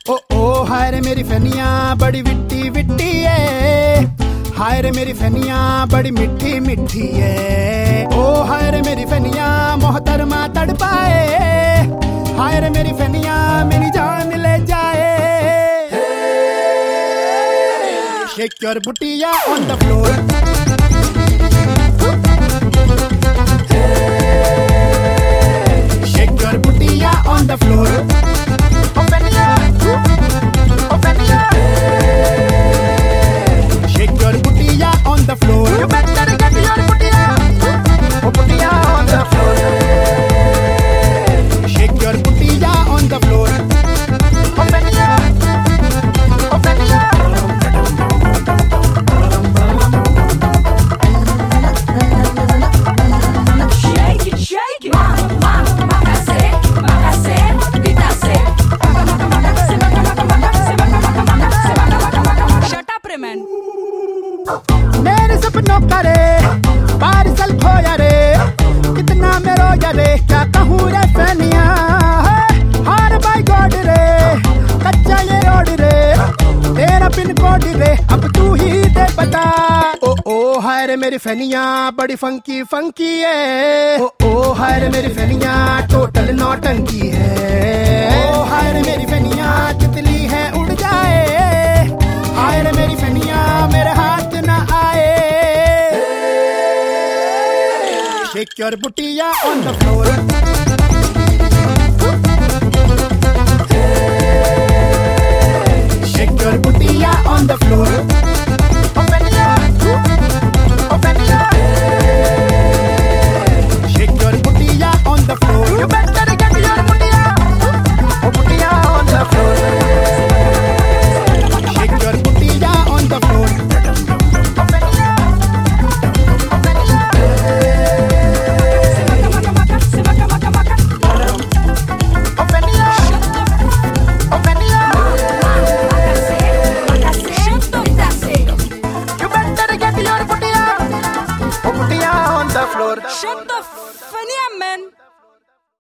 ओ ओ हाय रे मेरी फनिया बड़ी विट्टी विट्टी है, हाय रे मेरी फनिया बड़ी मिठी मिठी है। ओ हाय रे मेरी फनिया मोहतरमा तड़पाए, हाय रे मेरी फनिया मेरी जान ले जाए। Shake your booty on the floor, shake your booty on the floor. Open ya, shake your booty on the floor. You better get your booty on the floor. Shake your booty on the floor. Open ya. मेरे सपनों का रे parcel खोया रे, कितना मैं रोया रे, क्या कहूँ रे फनिया। हार बाय गॉड रे, कच्चा ये रोड रे, तेरा पिन कोड रे, अब तू ही दे बता। ओ ओ हाय रे मेरी फनिया बड़ी फंकी फंकी है। ओ ओ हाय रे मेरी फनिया टोटल नौटंकी है। ओ हाय रे मेरी फनिया तितली है उड़ जाए, हाय रे मेरी फनिया मेरे हाथ ना आए। Shake your booty on the floor, shake your booty on the floor. Open ya, shake your booty on the floor. You better get your booty on the floor. Shake your booty on the floor. Shut the funny man.